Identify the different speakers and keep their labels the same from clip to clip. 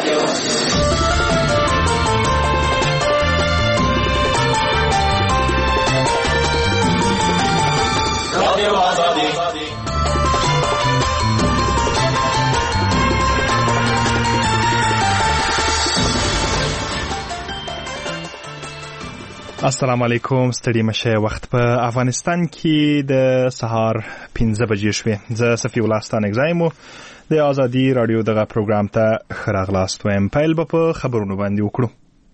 Speaker 1: السلام علیکم. ستړي مشه. وخت په افغانستان کې د سهار 15 بجې شوې. زه صفی الله ستانک زایم د ازادي رادیو دغه پروګرام ته خراغلاست وایم. پیل به په خبرونو باندې وکړو.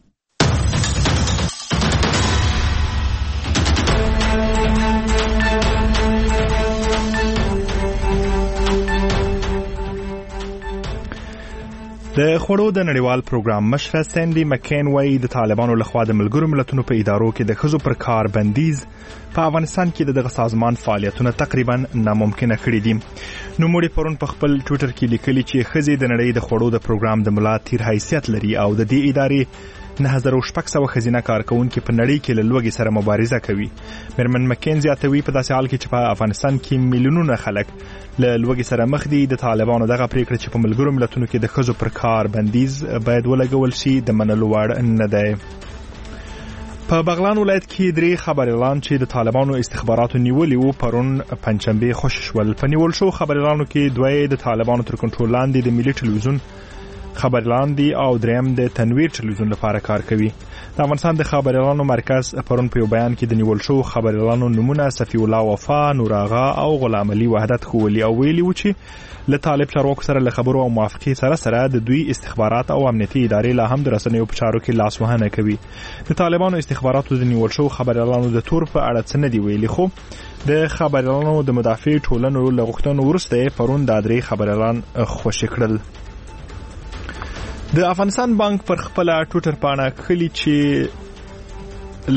Speaker 1: د خوړو د نړیوال پروګرام مشر ساندي مکین وایي د طالبانو لخوا د ملګرو ملتونو په ادارو کې د ښځو پر کار بندیز په افغانستان کې دغه سازمان فعالیتونه تقریبا ناممکنه کړي دي. نوموړي پرون په خپل ټویټر کې لیکلي چې ښځې د نړۍ د خوړو د پروګرام د ملا تیر حیثیت لري او د دې ادارې 9600 ښځینه کارکونکو په نړۍ کې له لوږې سره مبارزه کوي. میرمن مکین زیاتوي په داسې حال کې چې په افغانستان کې میلیونونه خلک له لوږې سره مخ دي. د طالبانو دغه پریکړه چې په ملګرو ملتونو کې د ښځو پر کار بندیز باید ولګول شي د منلو وړ نه دی. په بغلان ولایت کې 3 خبريالان چې د طالبانو استخباراتو نیولي وو پرون پنځشنبه خوشی شول. په نیول شو خبريالانو کې 2 د طالبانو تر کنټرول لاندې د ملي ټلویزیون خبريالان دي او دریم د تنویر ټلویزیون لپاره کار کوي. د افغانستان د خبريالانو مرکز پرون په بیان کې د نیول شو خبريالانو نمونه صفی الله وفا، نور آغا او غلام علي وحدت خولي او ویلي و چې له طالب چارواکو سره له خبرو او موافقې سره د دوی استخبارات او امنیتي ادارې لا هم د رسنیو په چارو کې لاس وهنه کوي. د طالبانو استخباراتو د نیول شو خبريالانو د تور په اړه څه نه دی ویلي، خو د خبريالانو د مدافع ټولنو له غوښتنو وروسته پرون د 3 خبريالان خوشی کړل. د افغانستان بانک پر خپل ټویټر باندې خلی چې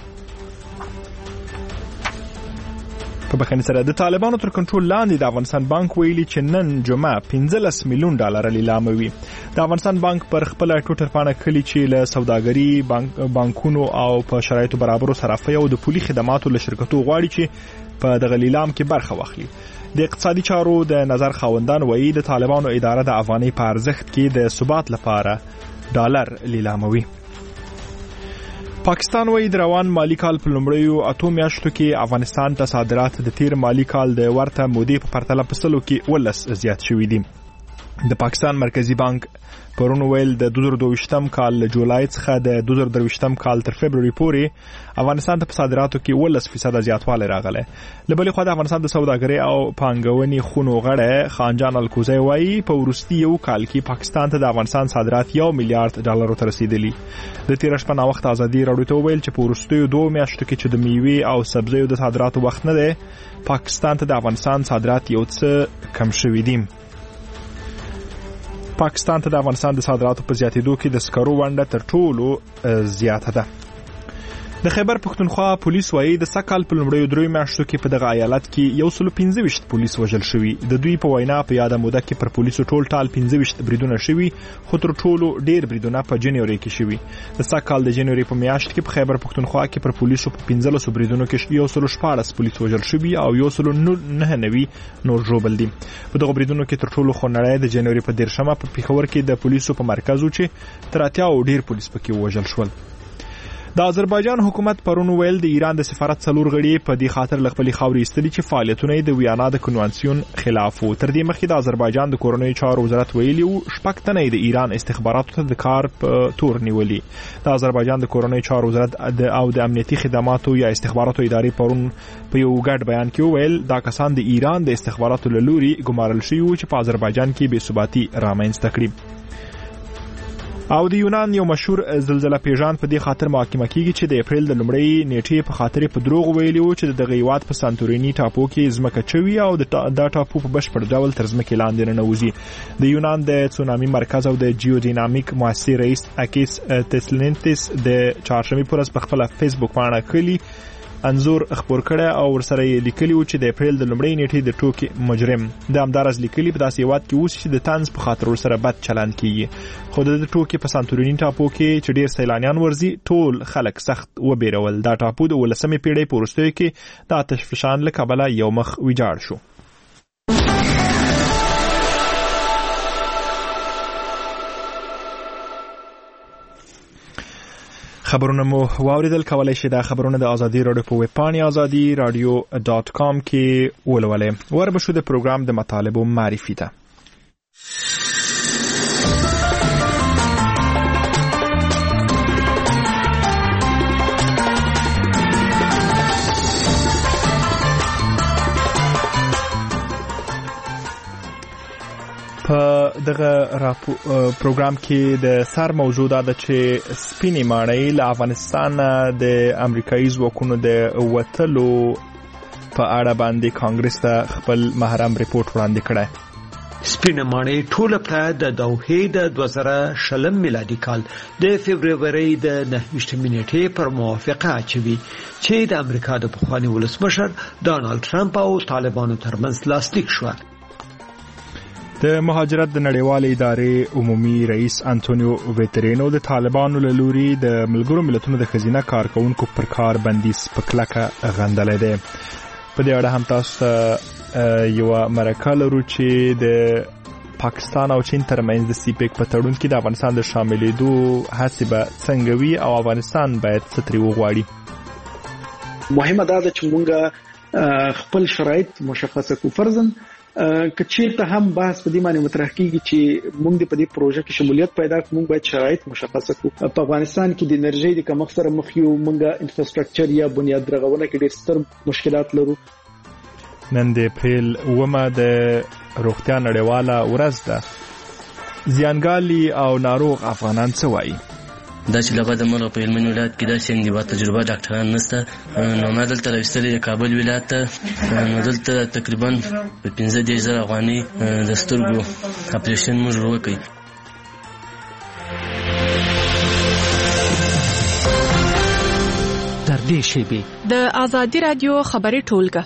Speaker 1: په بخښنې سره د طالبانو تر کنټرول لاندې د افغانستان بانک ویلي چې نن جمعه 15 میلیون ډالر لیلاموي. د افغانستان بانک پر خپل ټویټر باندې خلی چې له سوداګري بانکونو او په شرایطو برابرو صرافۍ او د پولي خدماتو له شرکتو غواړي چې په دغه لیلام کې برخه واخلي. د اقتصادي چارو د نظر خاوندان وایي د طالبانو اداره د افغاني په ارزښت کې د ثبات لپاره ډالر لیلاموي. پاکستان وایي د روان مالی کال په لومړیو 8 میاشتو کې افغانستان ته صادرات د تیر مالی کال د ورته مودې په پرتله په سلو کې 10 زیات شوي دي. د پاکستان مرکزی بانک پرون ویل د 2022م کال له جولای څخه د 2023م کال تر فبروري پورې افغانستان ته په صادراتو کې 10% زیاتوالی راغلی. له بلې خوا د افغانستان د سوداګرۍ او پانګونې خونو غړی خانجان الکوزی وایي په وروستي یو کال کې پاکستان ته د افغانستان صادرات 1 میلیارډ ډالر ته رسیدلی. د تیر شپه نا وخت ازادي راډیو ته ویل چې په وروستیو 2 میاشتو کې چې د میوې او سبزیو د صادراتو وخت نه دی، پاکستان ته د افغانستان صادرات یو څه کم شوي دي. پاکستان ته د افغانستان د صادراتو په زیاتېدو کې د سکرو ونډه تر ټولو زیاته ده. د خیبر پښتونخوا پولیس وایي د سکهال په لومړیو 3 میاشتو کې په دغه ایالت کې 115 پولیس وژل شوي. د دوی په وینا په یاده موده کې پر پولیسو ټول ټال 15 بریدونه شوي، خو تر ټولو ډیر بریدونه په جنوري کې شوي. د سکهال د جنوري په میاشت کې په خیبر پښتونخوا کې پر پولیسو په 15 بریدونو کې 114 پولیس وژل شوي او 199 نور ژوبل دي. په دغه بریدونو کې تر ټولو خونړی د جنوري په 13مه په پیښور کې د پولیسو په مرکز و چې تر 80 ډیر پولیس پکې وژل شول. د آذربایجان حکومت پرون ویل د ایران د سفارت 4 غړي په دې خاطر لغپلي خاوري استلي چې فعالیتونه د ویانا د کنوانسیون خلاف وو. تر دې مخکې د آذربایجان د کورنۍ چارو وزارت ویلي وو 6 تنه د ایران استخباراتو ته د کار په تور نیولي. د آذربایجان د کورنۍ چارو وزارت او د امنیتي خدماتو یا استخباراتو ادارې پرون په یو ګډ بیان کې ویل دا کسان د ایران د استخباراتو له لوري ګمارل شوي وو چې په آذربایجان کې بې ثباتي رامنځته کړي. او د یونان یو مشهور زلزلہ پیژان په دې خاطر محاکمه کیږي چې د اپریل د لومړۍ نیټې په خاطر په دروغ ویلي وو چې د هیواد په سانتورینی ټاپو کې ځمکه چوي او د ټاپو په بشپړ ډول تر ځمکې لاندې ننوځي. د یونان د تسونامي مرکز او د جیودینامیک مؤسسې رئیس اکیس تسلینتس د چهارشنبه پر ورځ په خپل فیسبوک باندې خلی انزور خبر کړه او ورسره لیکلی و چې د اپریل د لومړۍ نیټې د ټوکی مجرم د امدارز لیکلی په داسې هیواد کې اوس چې د طنز په خاطر ورسره بد چلند کیږي. خو د ټوکی په سانتورینی ټاپو کې چې ډیر سیلانیان ورزي ټول خلک سخت وبېرول. دا ټاپو د 18مې پیړۍ په وروستیو کې د آتش فشان له کبله یو مخ ویجاړ شو. خبرونه مو واوریدل. کولای شئ د خبرونه د ازادي رادیو په ویب پاڼې azadi.radio.com کې ولولئ. وربه شو د پروګرام د مطالبو معرفي ته. په دغه پروګرام کې د سر موضوع ده چې سپینې ماڼۍ له افغانستان د امریکایي ځواکونو د وتلو په اړه باندې کانګرس ته خپل محرم ریپورت وړاندې کړی.
Speaker 2: سپینې ماڼۍ ټوله په د دوحې د 2020 میلادي کال د فبرवरी د 29 نیټې پر موافقه اچوي چې د امریکا د پخواني ولسمشر ډانلډ ټرمپ او طالبانو ترمنځ لاسلیک شو.
Speaker 1: د مهاجرت د نړیوالې ادارې عمومي رئیس انټونیو ویترینو د طالبانو له لوري د ملګرو ملتونو د خزینه کارکونکو پر کار بندیز په کلکه غندلی دی. په دې اړه هم تاسو یو مرکه لرو چې د پاکستان او چین ترمنځ د سیپیک په تړون کې د افغانستان د شاملېدو هڅې به څنګه وي او افغانستان باید څه ترې وغواړي.
Speaker 3: مهمه ده چې موږ خپل شرایط مشخصه کړو. فرضاً کچیرته هم بحث په دې معنی مطرح کیږي چې موږ د دې پروژه کې شمولیت پیدا کړو، موږ باید شرایط مشخصه کړو. په افغانستان کې د انرژي د کمښت سره مخ یو، موږ انفراستراکچر یا بنیاد رغونه کې ډېر ستر مشکلات لرو.
Speaker 1: نن د اپریل 9 د روغتیا نړیواله ورځ ده. زیانګالي او ناروغ افغانان څه وایي؟
Speaker 4: دا چې لغه د ملک په هلمند ولایت کې دا څنګه با تجربه ډاکټران نشته، نو ما دلته راوستلې د کابل ولایت ته، نو دلته تقریبا په 15,000 افغاني د سترګو اپریشن موږ وکړ.
Speaker 2: تر دې شیبې
Speaker 5: د ازادي رادیو خبري ټولګه.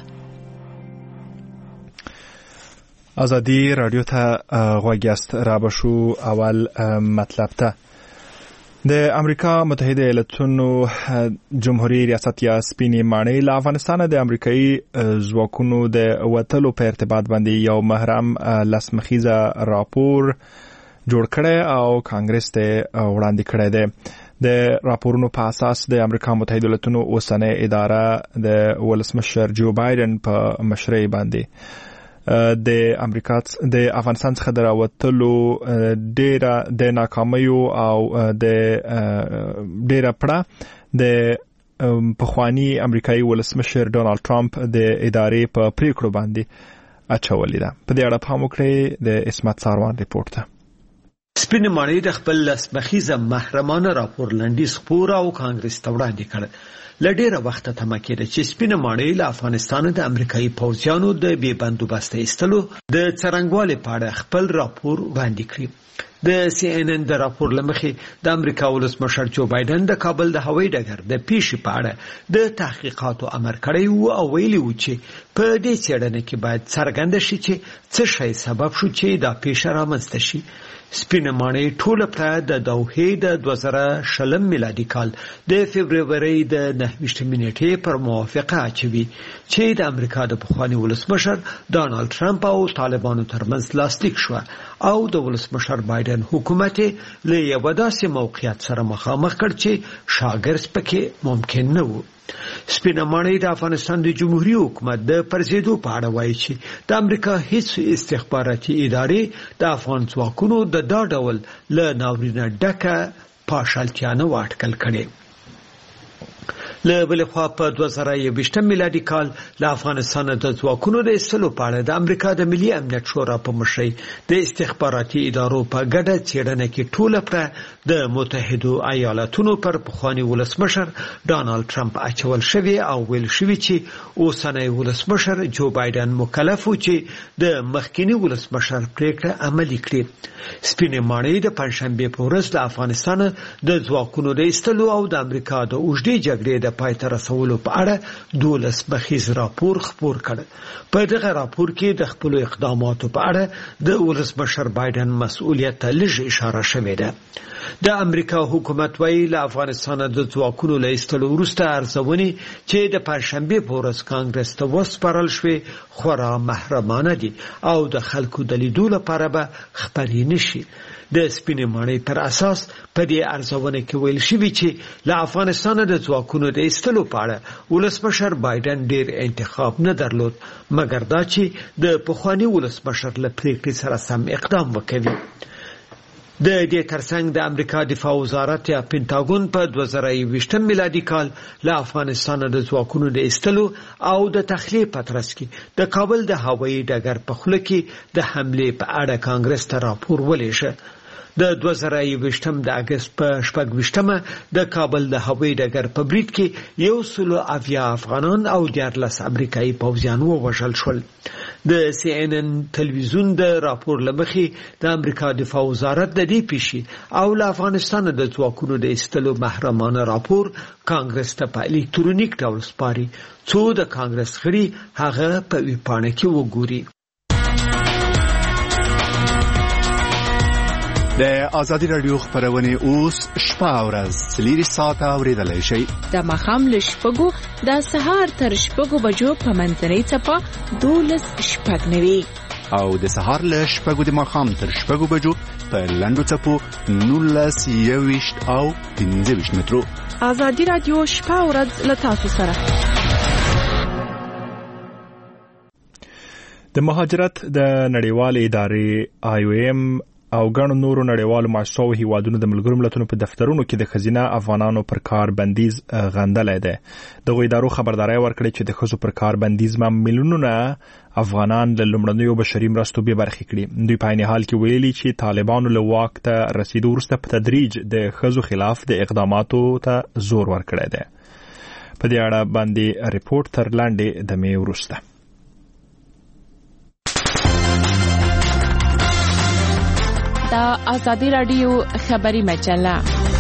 Speaker 1: ازادي رادیو ته غوږ یاست. را بشو اول مطلب ته. د امریکا متحده ایالاتونو جمهوریت ریاست یا سپینې ماڼۍ له افغانستان د امریکایي ځواکونو د وتلو په ارتباط باندې یو محرم لسمخیزه راپور جوړ کړی او کانګرس ته وړاندې کړی دی. د راپورونو په اساس د امریکا متحده ایالاتونو اوسنۍ اداره د ولسمشر جو بایدن په مشرۍ باندې د امریکا د افغانستان څخه دراوتلو ډیره د ناکامیو او د ډیره پړه د پخوانی امریکایي ولسمشر ډانلډ ټرمپ د ادارې په پریکړو باندې اچولې ده. په دې اړه پام وکړئ د اسمت ساروان ریپورت ته.
Speaker 2: سپینې ماڼۍ د خپل لسمخیزه محرمانه راپور لنډیز خپور او کانګرس ته وړاندې کړ. لډیره وخت ته مکه چې سپینې ماڼۍ له افغانستان د امریکایي پوځیانو د بې بندوبست ایستلو د څرنګوالي په اړه خپل راپور وړاندې کړی. د CNN د راپور لمخې د امریکا ولسمشر جو بایدن د کابل د هوایي ډګر د پیښې په اړه د تحقیقاتو امر کړی و او ویلي و چې په دې څېړنه کې باید څرګنده شي چې څه شی سبب شو چې دا پیښه رامنځته شي. سپینې ماڼۍ ټوله په د دوحې د 2020 میلادي کال د فبرवरी د 29 نیټې پر موافقه اچوي چې د امریکا د پخواني ولسمشر ډانلډ ټرمپ او طالبانو ترمنځ لاسلیک شو او د ولسمشر بایدن حکومت له یو داسې موقعیت سره مخامخ کړ چې شاګرز پکې ممکن نه و. سپینې ماڼۍ د افغانستان د جمهوریت حکومت د پرځېدو په اړه وایي چې د امریکا هیڅ استخباراتي ادارې د افغان ځواکونو د دا ډول له ناورینه ډکه پاشلتیا نه واټکل کړي. له بل خوا په 2020 میلادي کال له افغانستان د ځواکونو د ایستلو په اړه د امریکا د ملي امنیت شورا په مشرۍ د استخباراتي ادارو په ګډه څېړنه کې ټوله پر د متحده ایالاتونو پر پخوانی ولسمشر ډانلډ ټرمپ اچول شوی او ویل شوی چې اوسنی ولسمشر جو بایدن مکلف و چې د مخکینی ولسمشر پریکړه عملي کړي. سپینې ماڼۍ د پنځشنبه په ورځ د افغانستان د ځواکونو د ایستلو او د امریکا د اوږدې جګړې د پای ته رسولو په اړه 12 بخیز راپور خپور کړ. په دغه راپور کې د خپل اقداماتو په اړه د ولسمشر بایدن مسؤلیت ته لږ اشاره شوې ده. د امریکا حکومت وایي له افغانستان د ځواکونو له ایستلو وروسته ارزونې چې د پنځشنبه په ورځ کانګرس ته وسپارل شوې خورا محرمانه دي او د خلکو د لیدو لپاره به خپرې نشي. د سپینې ماڼۍ پر اساس په دې ارزونه کې ویل شوی چې له افغانستان د ځواکونو د ایستلو په اړه ولسمشر بایدن ډیر انتخاب نه درلود مګر دا چې د پخوانی ولسمشر له پریکړې سره سم اقدام وکوي. د دې ترڅنګ د امریکا دفاع وزارت یا پینټاګون په 2020 میلادي کال له افغانستان د ځواکونو د ایستلو او د تخلیه په ترڅ کې د کابل د هوایي ډګر په خوله کې د حمله په اړه کانګرس ته راپور ولېږه. د 2020 د اگست په 28مه د کابل د هوایي ډګر په برید کې 170 افغانان او 14 امریکایي پوځیان ووژل شول. د CNN تلویزیون د راپور لمخې د امریکا دفاع وزارت د دې پیښې او له افغانستان د ځواکونو د ایستلو محرمانه راپور کانګرس ته په الکترونیک ډول سپاري څو د کانګرس غړي هغه په ویبپاڼه کې وګوري.
Speaker 6: د آزادی رادیو خبرونه اوس شپه او ورځ 3 ساعته اوریدلای شئ.
Speaker 5: د مخام له شپږو د سهار تر شپږو بجو په منځنۍ څپه 12:09
Speaker 6: او د سهار له شپږو د مخام تر شپږو بجو په لنډو څپو 19:20 او 15 مترو.
Speaker 5: آزادی رادیو شپه او ورځ له تاسو سره.
Speaker 1: د مهاجرت د نړیوالې ادارې IOM او ګڼو نورو نړیوالو مؤسسو هیوادونو د ملګرو ملتونو په دفترونو کې د ښځینه افغانانو پر کار بندیز غندلې ده. دغه ادارو خبرداري ورکړې چې د ښځو پر کار بندیز میلیونونه افغانان له لومړنیو بشري مرستو به برخې کړي. دوی په عین حال کې ویلي چې طالبانو له واک ته رسیدو وروسته په تدریج د ښځو خلاف د اقداماتو ته زور ورکړی دی. په دې اړه باندې ریپورت تر لاندې د می وروسته.
Speaker 5: دا آزادی رادیو خبری مجله.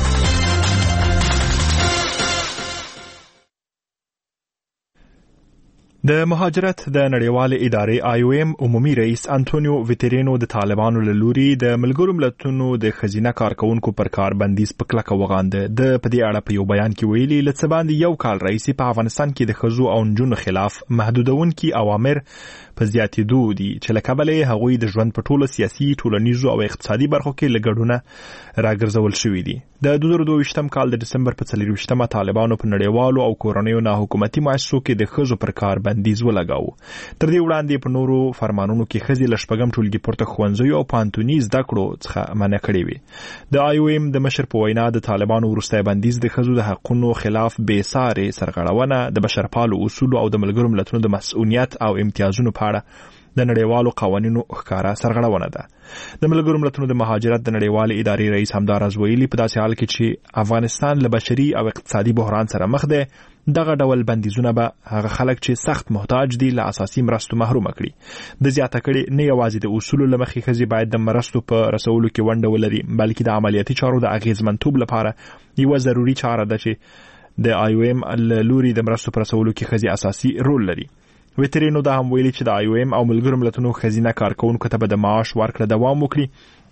Speaker 1: د مهاجرت د نړیوالې ادارې IOM عمومي رئیس انټونیو ویټرینو د طالبانو له لوري د ملګرو ملتونو د ښځینه کارکونکو پر کار بندیز په کلکه وغانده. د په دې اړه په یو بیان کې ویلي ل څه باندې یو کال رئیس په افغانستان کې د ښځو او نجونو خلاف محدودونکي اوامر په زیاتېدو دي چې له کبله هغوی د ژوند په ټوله سیاسي، ټولنیزو او اقتصادي برخو کې لګډونه راګرځول شوې دي. د 2022 کال د دسمبر په 24مه طالبانو په نړیوالو او کورنیو ناحکومتي مؤسسو کې د ښځو پر کار بندیز ولګاوه. تر دې وړاندې په نورو فرمانونو کې ښځې له شپږم ټولګي پورته ښوونځیو او پوهنتوني زده کړو څخه منع کړې وې. د IOM د مشر په وینا د طالبانو وروستی بندیز د ښځو د حقونو خلاف بې ساري سرغړونه، د بشرپالو اصولو او د ملګرو ملتونو د مسؤلیت او امتیازونو په اړه د نړیوالو قوانینو ښکارا سرغړونه ده. د ملګرو ملتونو د مهاجرت د نړیوالې ادارې رئیس همداراز ویلي په داسې حال کې چې افغانستان له بشري او اقتصادي بحران سره مخ دی، دغه ډول بندیزونه به هغه خلک چې سخت محتاج دي له اساسي مرستو محروم کړي. د زیاته کړي نه یوازې د اصولو له مخې ښځې باید د مرستو په رسولو کې ونډه ولري، بلکې د عملیاتي چارو د اغیزمنتوب لپاره یوه ضروري چاره ده چې د IOM له لوري د مرستو په رسولو کې ښځې اساسي رول لري. ویټرینو دا هم ویلي چې د IOM او ملګرو ملتونو ښځینه کارکونکو ته به د معاش ورکړه دوام وکړي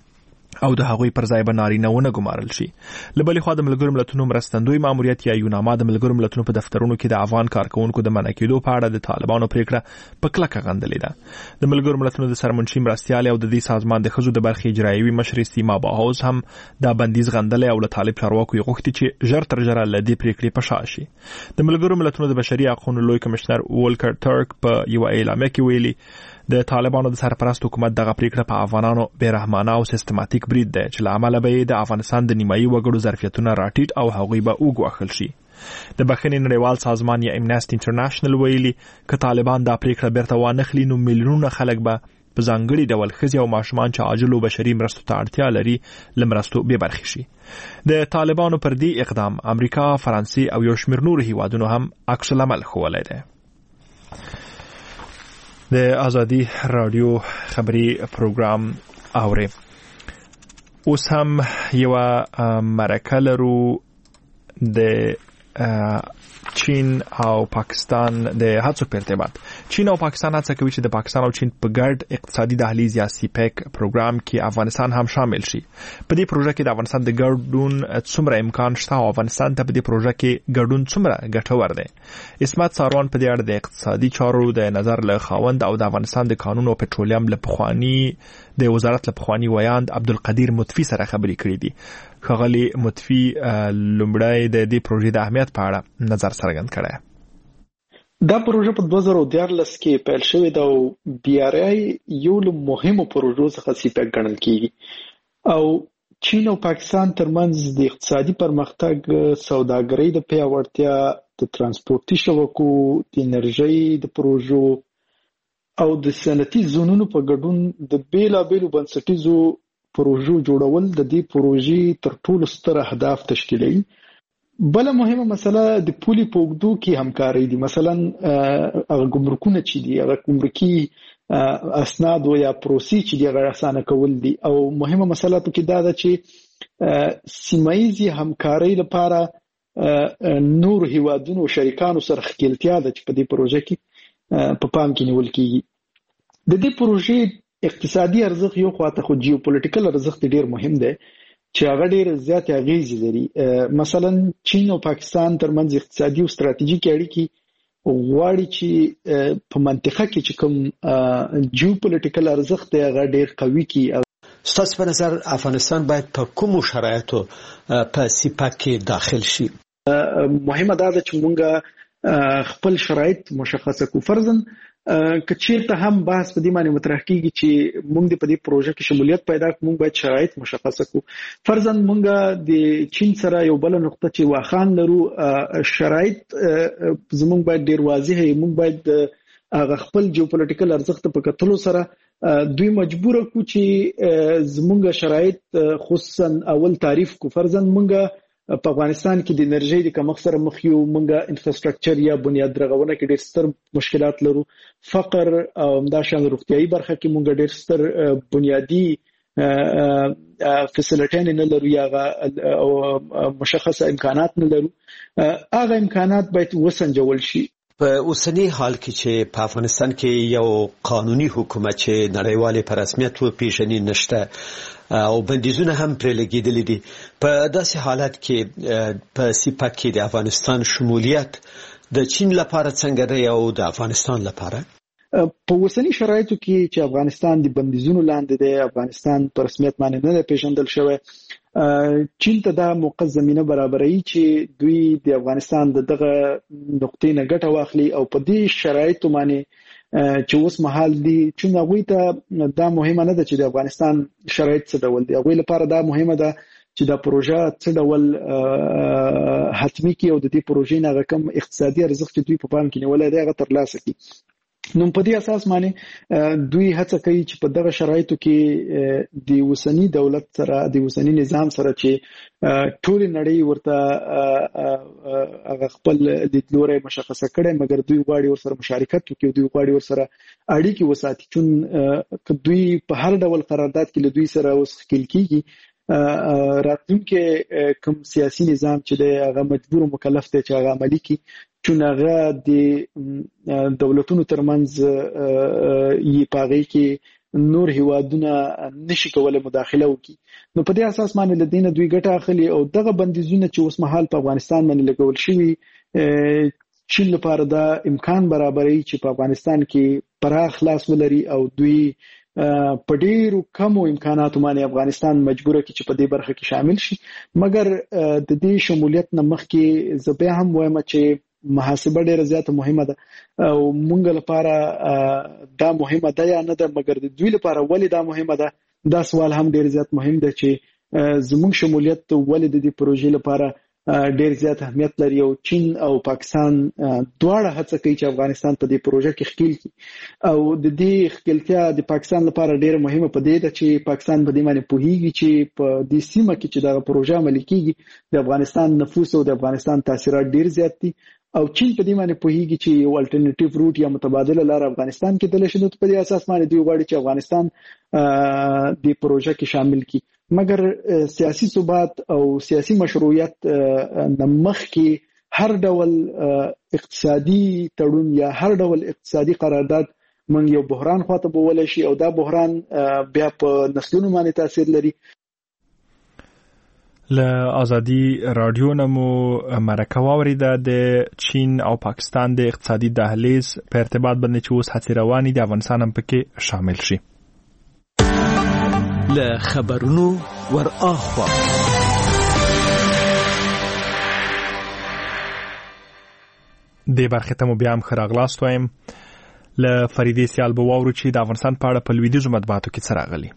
Speaker 1: او د هغوی پر ځای به نارینه ونه ګمارل شي. له بلې خوا د ملګرو ملتونو مرستندوی ماموریت یا یوناما د ملګرو ملتونو په دفترونو کې د افغان کارکونکو د منع کېدو په اړه د طالبانو پریکړه په کلکه غندلې ده. د ملګرو ملتونو د سرمنشي مرستیال او د دې سازمان د ښځو د برخې اجرایوي مشر سیما باهوز هم دا بندیز غندلې او له طالب چارواکو یې غوښتي چې ژر تر ژره له دې پریکړې په شا شي. د ملګرو ملتونو د بشري حقوقو لوی کمشنر وولکر ټرک په یو اعلامیه کې ویلي د طالبانو د سرپرست حکومت دغه پریکړه په افغانانو بیرحمانه او سیستماتیک برید دی چې له امله به د افغانستان د نیمایي وګړو ظرفیتونه راټیټ او هغوی به وګواښل شي. د بخښنې نړیوال سازمان یا امنیسټي انټرنیشنل ویلي که طالبان دا پریکړه بیرته وانخلي نو میلیونونه خلک به په ځانګړي ډول ښځې او ماشومان چې عاجلو بشري مرستو ته اړتیا لري له مرستو بې برخې شي. د طالبانو پر دې اقدام امریکا، فرانسې او یو شمېر نورو هیوادونو هم عکس العمل ښوولی دی. د آزادی رادیو خبری پروګرام اوري. اوس هم یو مرکه لرو د چین او پاکستان د هڅو په ارتباط چین او پاکستان هڅه کوي چې د پاکستان او چین په ګډ اقتصادي دهلیز یا سیپیک پروګرام کې افغانستان هم شامل شي. په دې پروژه کې د افغانستان د ګډون څومره امکان شته او افغانستان ته په دې پروژه کې ګډون څومره ګټور دی؟ اسمت ساروان په دې اړه د اقتصادي چارو د نظر له خاوند او د افغانستان د قانون او پټرولیم له پخوانی د وزارت له پخوانی ویاند عبدالقدیر مطفی سره خبرې کړې دي. ښاغلي مطفی لومړی د دې پروژې د اهمیت په اړه نظر څرګند کړی.
Speaker 3: دا پروژه په 2014 کې پیل شوې ده او BRI یو له مهمو پروژو څخه سیپیک ګڼل کیږي او چین او پاکستان ترمنځ د اقتصادي پرمختګ، سوداګرۍ د پیاوړتیا، د ترانسپورتي شبکو، د انرژۍ د پروژو او د صنعتي زونونو په ګډون د بیلابیلو بنسټیزو پروژو جوړول د دې پروژې تر ټولو ستر اهداف تشکیلوي. بل مهمه مسله د پولي په اوږدو کې همکاري دي. مثلا هغه ګمرکونه چې دي، هغه ګمرکي اسناد او یا پروسې چې دي هغه اسانه کول دي او مهمه مسله په کې دا ده چې سیمایي همکاري لپاره نور هیوادونو شریکانو سره خپلتیا ده چې په دې پروژه کې په پام کې نیول کیږي. د دې پروژې اقتصادي ارزښت یو خواته خو جیوپولیټیکل ارزښت ډیر مهم دی چې هغه ډیر زیات اغیزې لري. مثلا چین او پاکستان ترمنځ اقتصادي او ستراتیژیکي اړیکې غواړي چې په منطقه کې چې کوم جیوپولیټیکل ارزښت دی هغه ډیر قوي کی.
Speaker 2: ستاسو په نظر افغانستان باید په کومو شرایطو په سیپاک کې داخل شي؟
Speaker 3: مهمه دا ده چې موږ خپل شرایط مشخصه کو. فرضاً کچیرته هم بحث په دې معنی مطرح کیږي چې موږ په دې پروژه کې شمولیت پیدا کړو، موږ باید شرایط مشخصه کړو. فرضاً موږ د چین سره یو بل نقطه چې واخان لرو، شرایط زموږ باید ډیر واضح وي. موږ باید هغه خپل جیوپولیټیکل ارزښت په کتلو سره دوی مجبور کو چې زموږ شرایط خصوصا اول تعریف کو. فرضاً موږ په افغانستان کې د انرژي د کمښت سره مخ یو، موږ انفراستراکچر یا بنیاد رغونه کې ډېر ستر مشکلات لرو، فقر او همداشان روغتيایي برخه کې موږ ډېر ستر بنیادی فیسیلیټین نه لرو یا مشخصه امکانات نه لرو. هغه امکانات باید وسنجول شي.
Speaker 2: په اوسنی حال کې چې په افغانستان کې یو قانوني حکومت چې نړیوالې په رسمیت وپیژني نشته او بندیزونه هم پرې لګیدلي دي، په داسې حالت کې په سیپاک کې د افغانستان شمولیت د چین لپاره څنګه دی او د افغانستان لپاره؟
Speaker 3: په اوسنی شرایطو کې چې افغانستان د بندیزونو لاندې دی، افغانستان په رسمیت باندې نه پیژندل شوی، چین ته دا موقع زمينه برابرایي چې دوی د افغانستان دغه نقطې نه ګټه واخلي او په دې شرایطو باندې چې اوس مهال دي چې هغوی ته دا مهمه نه ده چې د افغانستان شرایط څه ډول دي. هغوی لپاره دا مهمه ده چې دا پروژه څه ډول حتمی کی او د دې پروژې نه کم اقتصادي ارزښت چې دوی په پام کې نیولای دی هغه ترلاسه کړي. نو په دې اساس باندې دوی هڅه کوي چې په دغه شرایطو کې د وسنی دولت سره، د وسنی نظام سره چې ټول نړۍ ورته هغه خپل لیدلوري مشخصه کړي، مګر دوی غواړي ورسره مشارکت وکړي، دوی غواړي ورسره اړیکې وساتي. چون دوی په هر ډول قرارداد کې له دوی سره اوس خپل کیږي، راتلونکي کوم سیاسي نظام چې دی هغه مجبور او مکلف دی چې هغه عملي کړي، چون هغه د دولتونو ترمنځ یې پاغي کې نور هیوادونه نشي کولای مداخله وکړي. نو په دې اساس باندې لدینه دوی ګټه اخلي او دغه بندیزونه چې اوس مهال په افغانستان باندې لګول شوی چین لپاره دا امکان برابري چې په افغانستان کې پراخ لاس ولري او دوی په ډیرو کمو امکاناتو باندې افغانستان مجبور کی چې په دې برخه کې شامل شي. مګر د دې شمولیت نه مخکې زه به هم وایم چې محاسبه ډیره زیاته مهمه ده او مونږ لپاره دا مهمه ده یا نه ده، مګر د دوی لپاره ولې دا مهمه ده، دا سوال هم ډیر زیات مهم ده چې زموږ شمولیت ولې د دې پروژې لپاره ډیر زیات اهمیت لري او چین او پاکستان دواړه هڅه کوي چې افغانستان په دې پروژه کې ښکیل کړي او د دې ښکیلتیا د پاکستان لپاره ډیر مهمه پدې ده چې پاکستان په دې باندې پوهیږي چې په دې سیمه کې چې دا پروژه عملي کیږي د افغانستان نفوس او د افغانستان تاثیرات ډیر زیات دي او چین په دې باندې پوهیږي چې یو الټرنیټیو روټ یا متبادله لار افغانستان کې دلته شنو په دې اساس باندې دوی غواړي چې افغانستان د پروژه کې شامل کړي. مګر سیاسي ثبات او سیاسي مشروعیت نمخ کې هر ډول اقتصادي تړون یا هر ډول اقتصادي قرارداد موږ یو بحران خواته بولی شي او دا بحران بیا په نسلونو باندې تاثیر لري.
Speaker 1: له ازادي رادیو نمو مرکه واوریده د چین او پاکستان د اقتصادي دهلیز په ارتباط باندې چې اوس هڅې روانې دي، افغانستان هم پکې شامل شي.
Speaker 2: له خبرونو ور اخوا
Speaker 1: د برخې ته مو بیا هم ښه راغلاست وایم. له فریدې سیال به واورو چې د افغانستان په اړه په لویدیځو مطبوعاتو کې څه راغلي.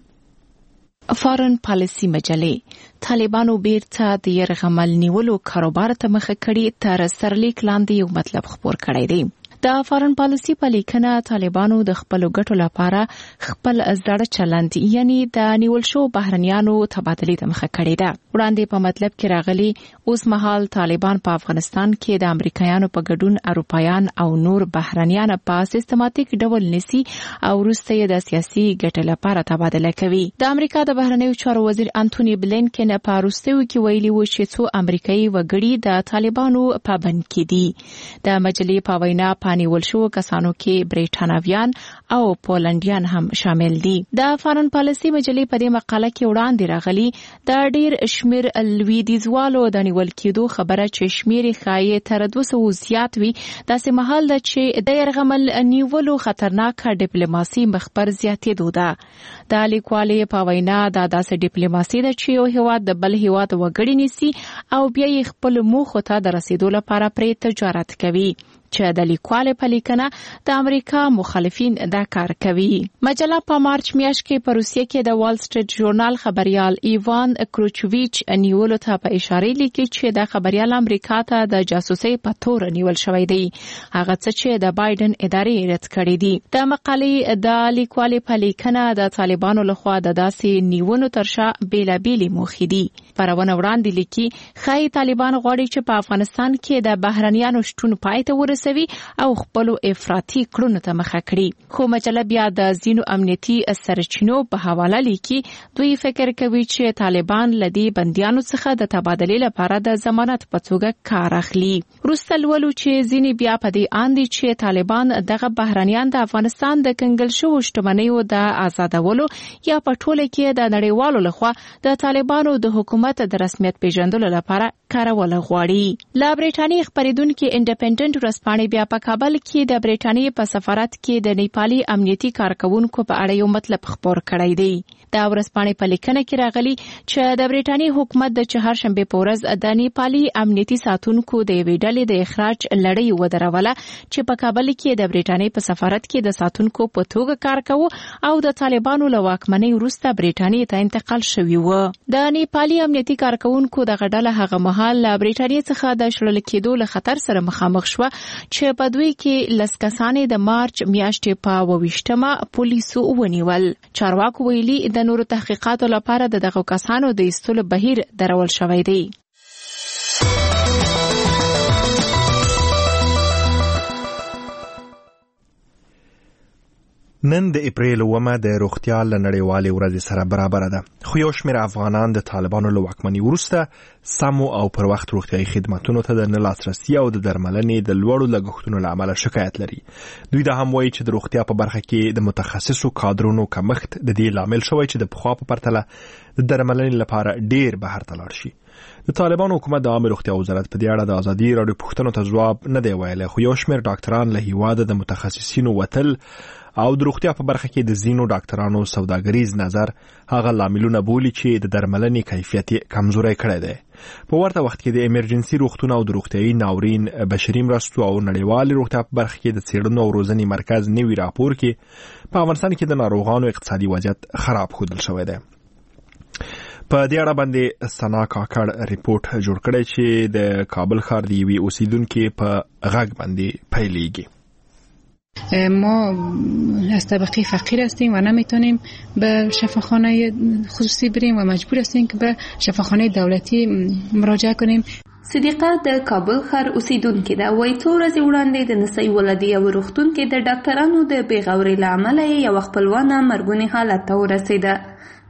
Speaker 5: فارن پالیسي مجلې طالبانو بیرته د یرغمل نیولو کاروبار ته مخه کړي تر سرلیک لاندې یو مطلب خبر کړی دی. د فارن پالیسي په لیکنه طالبانو د خپل ګټو لپاره خپل زړه چلند یعنی د نیول شو بهرنیانو تبادلې ته مخه کړې ده. وړاندې په مطلب کې راغلي اوس مهال طالبان په افغانستان کې د امریکایانو په ګډون اروپایان او نور بهرنیان په سیستماتیک ډول نسی او وروسته یې د سیاسي ګټو لپاره تبادله کوي. د امریکا د بهرنیو چارو وزیر انټونی بلینکن په وروستیو کې ویلي و چې څو امریکایي وګړي د طالبانو پابند کړي. د مجلې په وینا نیول شو کسانو کې بریټانویان او پولنډیان هم شامل دي. د فارن پالیسي مجلې په دې مقاله کې وړاندې راغلي د ډیر شمیر لویدیځوالو د نیول کېدو خبره چې شمیر خایې تر 200 زیات وي داسې مهال ده چې د یرغمل نیولو خطرناک ډیپلوماسي مخبر زیاتېدو ده. د لیکوالې په وینا دا داسې ډیپلوماسي ده چې یو هیواد د بل هیواد وګړي نیسي او بیا یې خپل موخو ته د رسیدو لپاره پرې تجارت کوي. چې د لیکوالې په لیکنه د امریکا مخالفین دا کار کوي. مجله په مارچ میاشت کې په روسیه کې د وال سټریټ ژورنال خبريال ایوان کروچویچ نیولو ته په اشاره لیکي چې د خبريال امریکا ته د جاسوسي په تور نیول شوی دی، هغه څه چې د بایدن ادارې رد کړی دي. د مقالې د لیکوالې په لیکنه د طالبانو لخوا د داسې نیونو ترشا بیلابېلې موخې دي. پرونه وړاندې لیکي خای طالبان غواړي چې په افغانستان کې د بهرنیانو شتون پای ته ورسوي او خپل افراطي کړنو ته مخه کړي. خو مجله بیا د ځینو امنیتي سرچینو په حواله لیکي دوی فکر کوي چې طالبان لدی بنديانو څخه د تبادلې لپاره د ضمانت په توګه کار اخلي. وروسته ولو چې ځینې بیا په دې اندي چې طالبان دغه بهرنیان د افغانستان د کنګل شو شتمنیو د آزادولو یا په ټوله کې د نړیوالو لخوا د طالبانو د حکومت د رسمیت پیژندلو لپاره کارول غواړي. لا بریټانیې خبرېدونکو انډیپندنت ورځپاڼې بیا په کابل کې د بریټانیې په سفارت کې د نیپالي امنیتي کارکونکو په اړه یو مطلب خبر کړی دی. د ورځپاڼې په لیکنه کې راغلي چې د بریټانیې حکومت د چهارشنبه په ورځ د نیپالي امنیتي ساتونکو د یوې ډلې د اخراج لړۍ ودروله چې په کابل کې د بریټانیې په سفارت کې د ساتونکو په توګه کار کوي او د طالبانو له واکمنۍ وروسته بریټانیې ته انتقال شوی و. د نیپالي امنیتي کارکونکو د غډله هغه مهال له بریټانیې څخه د شړل کېدو له خطر سره مخامخ شو چې په دوی کې لسکسانې د مارچ میاشتې په 28مه پولیسو ونیول. چارواکو ویلي د نورو تحقیقاتو لپاره دغه کسانو د ایستلو بهیر درول شوی دی.
Speaker 1: نن د اپریل 9 د روغتیا لنړیوالې ورځې سره برابر ده، خو یو شمېر افغانان د طالبانو له واکمنۍ وروسته سمو او پر وخت روغتیايي خدماتونو ته د نه لاسرسي او د درملنې د لوړو لګښتونو له امله شکایت لري. دوی دا هم وایي چې د روغتیا په برخه کې د متخصصو کادرونو کمښت د دې لامل شوی چې د پخوا په پرتله د درملنې لپاره ډیر بهر ته لاړ شي. د طالبانو حکومت د عامه روغتیا وزارت په دې اړه د ازادي راډیو پوښتنو ته ځواب نه دی ویلی، خو یو شمېر ډاکټران له هیواده د متخصصینو وتل او د روغتیا په برخه کې د ځینو ډاکټرانو سوداګریز نظر هغه لاملونه بولي چې د درملنې کیفیت کمزوری کړی دی. په ورته وخت کې د ایمرجنسي روغتون او د روغتیايي ناورین بشري مرستو او نړیوال روغتیا په برخه کې د څېړنو او روزنې مرکز نوي راپور کې په افغانستان کې د ناروغانو اقتصادي وضعیت خراب ښودل شوی دی. په دې اړه باندې سنا کاکړ ریپورت جوړ کړی چې د کابل ښار د یوې اوسیدونکو په غږ باندې پیلېږي.
Speaker 7: ما از طبقه فقیر هستیم و نمیتونیم به شفاخانه خصوصی بریم و مجبور هستیم که به شفاخانه دولتی مراجعه کنیم.
Speaker 8: صدیقه د کابل ښار اوسیدونکې ده، وایي څو ورځې وړاندې د نسای ولادي او روغتون کې د ډاکټرانو د بې غورۍ له امله یې یوه خپلوانه مرګوني حالت ته ورسېده.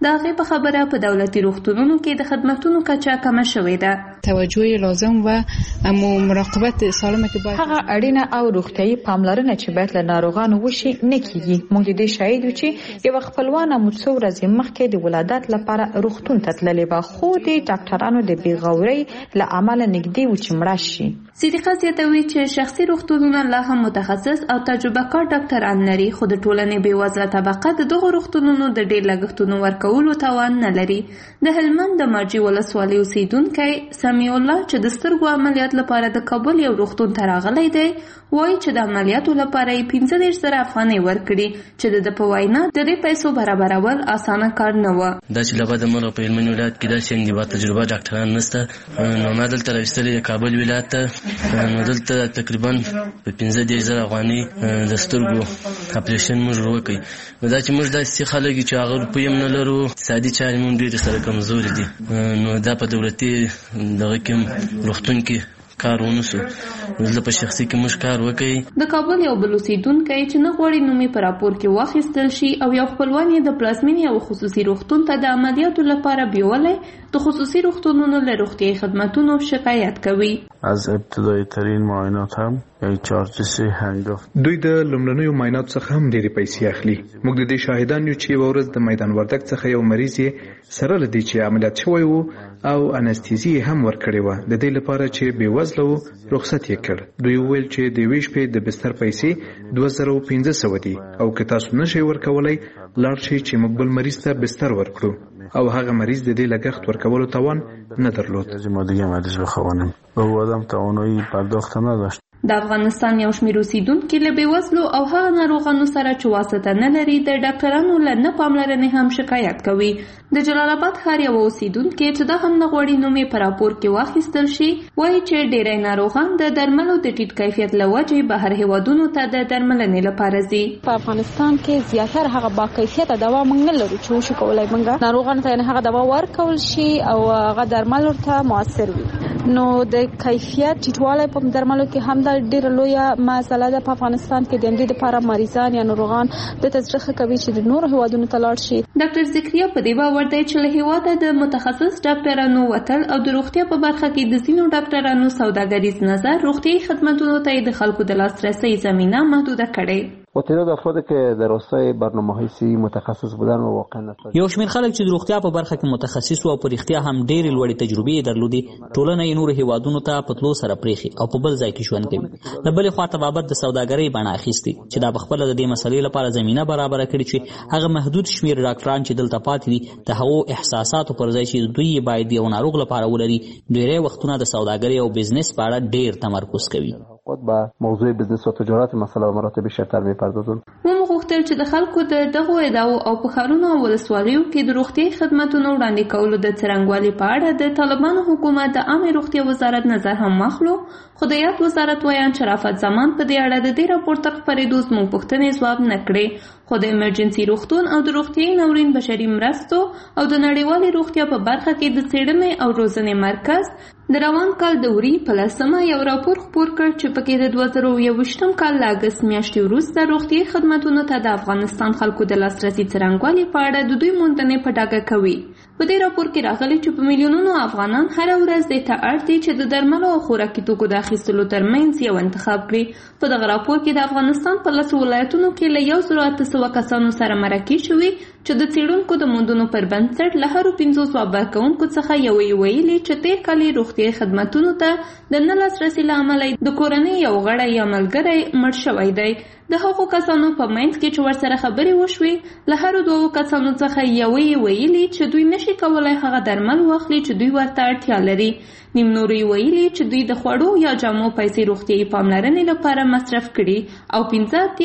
Speaker 8: د هغې په خبره په دولتي روغتونونو کې د خدماتونو کچه کمه شوې ده.
Speaker 7: توجه لازم و اما مراقبت سالمه که باید
Speaker 9: هغه اړینه او روغتیايي پاملرنه چې باید له ناروغانو وشي نه کیږي. موږ د دې شاهد یو چې یو خپلوانه مو څو ورځې مخکې د ولادت لپاره روغتون ته تللې و، خو د ډاکټرانو د بیغورۍ له امله نږدې و چې مړه شي.
Speaker 8: صدیقه زیاتوي چې شخصي روغتونونه لا هم متخصص او تجربه کار ډاکټران لري، خو د ټولنې بېوزله طبقه د دغو روغتونونو د ډېر لګښتونو ورکولو توان نه لري. د هلمند د مارجې ولسوالۍ اوسیدونکی سمیع الله چې د سترګو عملیات لپاره د کابل یو روغتون ته راغلی دی، وایي چې د عملیاتو لپاره یې 15,000 افغانۍ ورکړي چې د په وینا د دې پیسو برابرول اسانه کار نه و.
Speaker 4: دا چې لبا د مور په هلمند ولایت کې داسې انډیوا تجربه ډاکټران نشته، نو ما دلته راوستلې د کابل ولایت ته، نو دلته تقریبا په 15,000 افغانۍ د سترګو اپریشن موږ وکړي. نو دا چې موږ داسې خلک چې هغه روپۍ هم نه لرو، اقتصادي چارې موږ ډېرې سره کمزوري دي، نو دا په دولتي دغه کې روغتون کې کار ونسو، زه په شخصي کې موږ کار وکړي.
Speaker 8: د کابل یو بل اوسیدونکی چې نه غواړي نوم یې په راپور کې واخیستل شي او یو خپلوان یې د پلازمینې او خصوصي روغتون ته د عملیاتو لپاره بیولی، د خصوصي روغتونونو له روغتیايي خدماتونو شکایت کوي.
Speaker 10: از ابتدایی ترین معاینات هم چارجز هنگفت.
Speaker 11: دوی د لومړنیو معاینات څخه هم ډېرې پیسې اخلي. موږ د دې شاهدان یو چې یوه ورځ د میدان وردګ څخه یو مریض یې سره له دې چې عملیات شوی و او انستیزي هم ورکړې وه، د دې لپاره چې بېوزله و رخصت یې کړ. دوی وویل چې د یوې شپې د بستر پیسې 2500 دي او که تاسو نشئ ورکولی لاړ شئ چې موږ بل مریض ته بستر ورکړو، او هغه مریض د دې لګښت ورکولو توان نه درلود.
Speaker 10: ما دیگه مریض بخوانم و او آدم توانایی پرداخت نداشت.
Speaker 8: د افغانستان یو شمېر اوسیدونکي له بېوزلو او هغه ناروغانو سره چې واسطه نه لري د ډاکټرانو له نه پاملرنې هم شکایت کوي. د جلال آباد ښار یو اوسیدونکي چې دا هم نه غواړي نوم یې په راپور کې واخیستل شي، وایي چې ډېری ناروغان د درملو د ټیټ کیفیت له وجې بهر هیوادونو ته د درملنې لپاره ځي.
Speaker 12: په افغانستان کې زیاتره هغه با کیفیته دوا موږ نه لرو چې وشو کولی موږ ناروغانو ته هغه دوا ورکول شي او هغه درمل ورته مؤثر وي. نو د کیفیت ټیټوالی په درملو کې هم د ډېره لویه مسله ده په افغانستان کې. د همدې لپاره مریضان یا ناروغان د تزریق کوي چې د نورو هیوادونو ته لاړ شي.
Speaker 8: ډاکټر ذکریا په دې باور دی چې له هیواده د متخصص ډاکټرانو وتل او د روغتیا په برخه کې د ځینو ډاکټرانو سوداګریز نظر روغتیايي خدماتونو ته د خلکو د لاسرسي زمینه محدوده کړې.
Speaker 13: و تعداد افرادی که در راستای برنامه‌های صحی متخصص بودن و واقعا نتایج
Speaker 14: یو شمېر خلک چې د روغتیا په برخه کې متخصص او په رښتیا هم ډېرې لوړې تجربې درلودي، ټولنه یې نورو هیوادونو ته په تلو سره پرېښي او په بل ځای کې ژوند کوي. د بلې خوا طبابت د سوداګرۍ بڼه اخیستې چې دا پخپله د دې مسلې لپاره زمینه برابره کړې چې هغه محدود شمېر ډاکټران چې دلته پاتې دي د هغو احساساتو پر ځای چې دوی باید یو ناروغ لپاره ولري، ډېری وختونه د سوداګرۍ او بزنس په اړه ډېر تمرکز کوي.
Speaker 13: خود به موضوع بزنس و تجارت مسئله و مراتب بیشتر می‌پردازند.
Speaker 8: موږ غوښتل چې د خلکو د دغو ادعاو او په ښارونو او ولسوالیو کې د روغتیايي خدماتونو وړاندې کولو د څرنګوالي په اړه د طالبانو حکومت د عامې روغتیا وزارت نظر هم واخلو، خو د یاد وزارت ویان شرافت زمان په دې اړه د دې راپور تر خپرېدو زموږ پوښتنې ځواب نه کړې. خو د ایمرجنسي روغتون او د روغتیايي ناورین بشري مرستو او د نړیوالې روغتیا په برخه کې د څېړنې او روزنې مرکز د روان کال د وري په 10 یو راپور خپور کړ چې پکې د 2021 کال له اګست میاشتې وروسته روغتیايي خدماتونو ته د افغانستان خلکو د لاسرسي څرنګوالي په اړه د دوی موندنې په ډاګه کوي. په دې راپور کې راغلي چې په میلیونونو افغانان هره ورځ دې ته اړ دي چې د درملو او خوراکي توکو د اخیستلو ترمنځ یو انتخاب کړي. په دغه راپور کې د افغانستان په 10 ولایتونو کې له 1800 کسانو سره مرکې شوي چې د څېړونکو د موندنو پر بنسټ له هرو 500 ځواب ورکوونکو څخه یوې ویلي چې تېر کال یې روغتیايي خدماتونو ته د نه لاسرسي له امله د کورنۍ یو غړی یا ملګری مړ شوی دی. د هغو کسانو په منځ کې چې ورسره خبرې وشوې له هرو 2 کسانو څخه یوې ویلي چې دوی نشي کولی هغه درمل واخلي چې دوی ورته اړتیا لري. نیم نورو ویلي چې دوی د خوړو یا جامو پیسې روغتیايي پاملرنې لپاره مصرف کړي او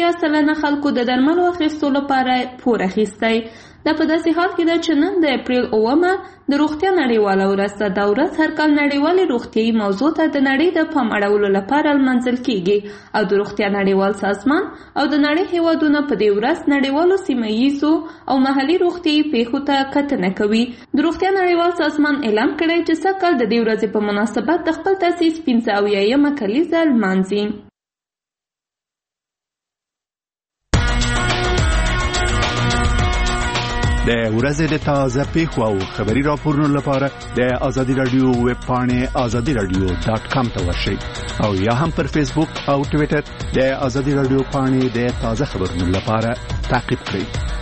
Speaker 8: 15% خلکو د درملو اخیستو لپاره پور اخیستی. دا په داسې حال کې ده چې نن د اپریل 9 د روغتیا نړیواله ورځ ده. دا ورځ هر کال نړیوالې روغتیايي موضوع ته د نړۍ د پام اړولو لپاره لمانځل کیږي او د روغتیا نړیوال سازمان او د نړۍ هیوادونه په دې ورځ نړیوالو سیمه ییزو او محلي روغتیايي پیښو ته کتنه کوي. د روغتیا نړیوال سازمان اعلان کړی چې سږ کال د دې ورځې په مناسبت د خپل تاسیس 75مه کلیزه لمانځي.
Speaker 6: د ورځې د تازه پیښو او خبري راپورونو لپاره د ازادي رادیو ویب پاڼه azadiradio.com ته ورشئ او یا هم پر فیسبوک او ټوئیټر د ازادي رادیو پاڼه د تازه خبرونو لپاره تعقیب کړئ.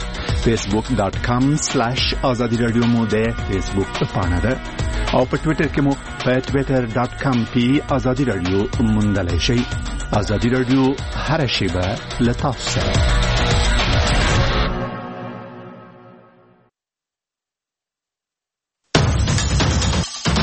Speaker 6: facebook.com/azadiradio مو د فیسبوک پاڼه ده او په ټوئیټر کې مو په twitter.com/azadiradio موندلای شئ. ازادي رادیو هر شیبه له تاسو سره.